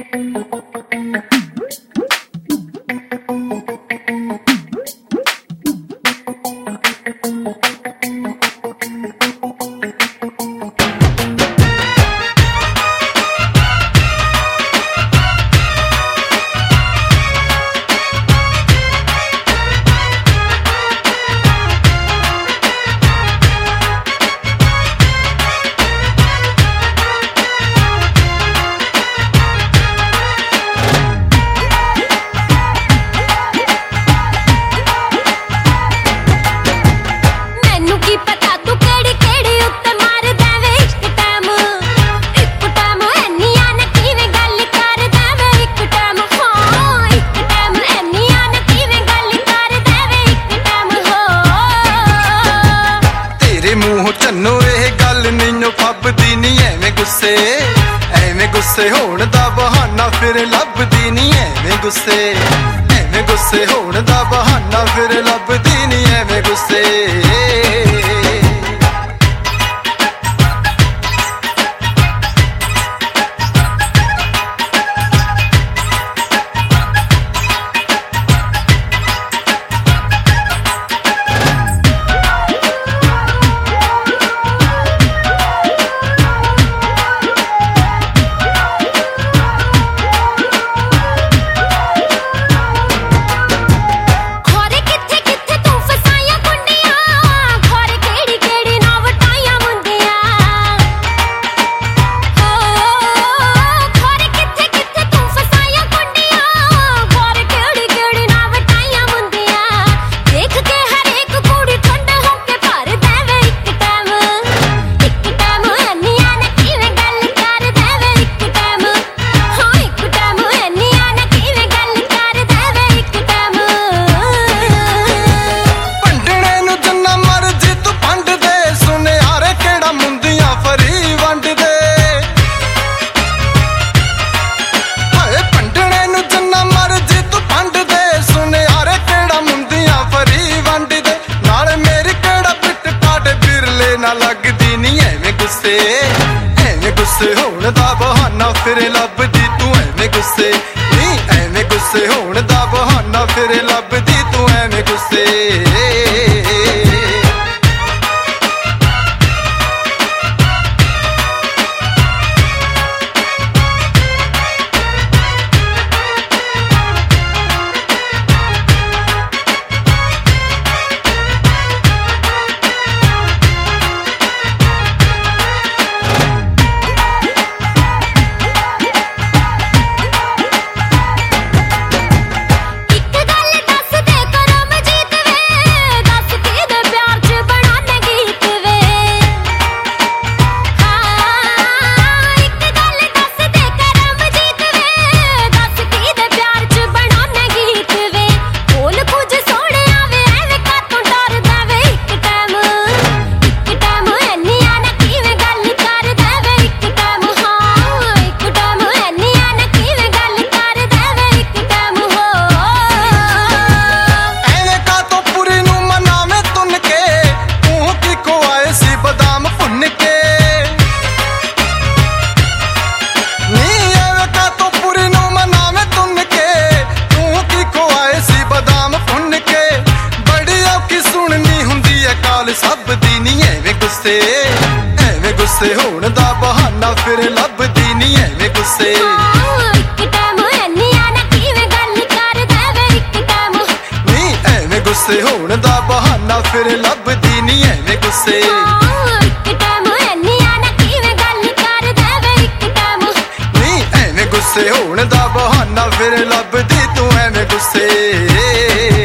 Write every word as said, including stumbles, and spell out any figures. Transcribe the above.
फबदी नी एवें गुस्से एवें गुस्से होण दा बहाना फिर लभदी नी एवें गुस्से एवें गुस्से होण दा बहाना फिर लभदी नी एवें गुस्से। लगदी नी एवें गुस्से एवें गुस्से होण दा बहाना फिर लभदी तू एवें गुस्से नी एवें गुस्से होण दा बहाना फिर लभदी तू एवें गुस्से। एवें गुस्से होण दा बहाना फिर लभदी नी एवें गुस्से इक टाइम एनिया ना किवें गल करदा वे इक टाइम नी एवें गुस्से होण दा बहाना फिर लभदी नी एवें गुस्से इक टाइम एनिया ना किवें गल करदा वे इक टाइम नी एवें गुस्से होण दा बहाना फिर लभदी तू एवें गुस्से।